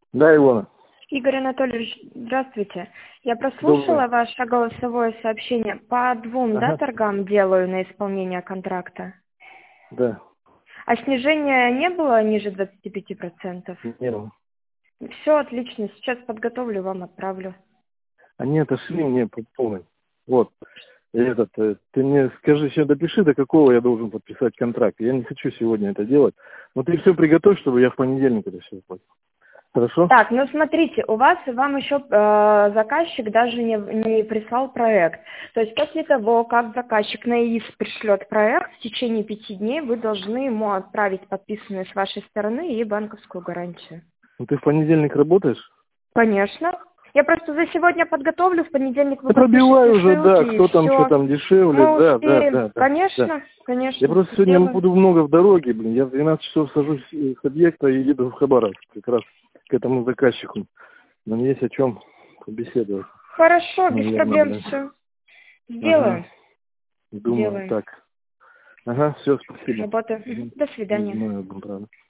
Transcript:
Да, Илона. Игорь Анатольевич, здравствуйте. Я прослушала Добрый. ваше голосовое сообщение. По двум, Ага. торгам делаю на исполнение контракта. Да. А снижения не было ниже 25%? Не было. Все отлично, сейчас подготовлю, вам отправлю. Они отошли мне по полной. Вот. Ты мне скажи, сейчас допиши, до какого я должен подписать контракт. Я не хочу сегодня это делать. Но ты все приготовь, чтобы я в понедельник это все заплатил. Хорошо? Так, ну смотрите, вам еще заказчик даже не прислал проект. То есть после того, как заказчик на ИИС пришлет проект, в течение 5 дней вы должны ему отправить подписанную с вашей стороны и банковскую гарантию. Ну ты в понедельник работаешь? Конечно. Я просто за сегодня подготовлю, в понедельник вы Да пробивай подпишете уже, да, ссылки и кто там, что все. там дешевле, Мы да. успеем. Да. Конечно, Я конечно, просто сегодня сделаем. буду много в дороге, блин. Я в 12 часов сажусь с объекта и еду в Хабаровск как раз к этому заказчику. Нам есть о чем побеседовать. Хорошо, без Наверное, проблем блин. все. Ага. Сделаем. Думаю, Делаем. так. Ага, все, спасибо. Работаем. До свидания. Не знаю, правда.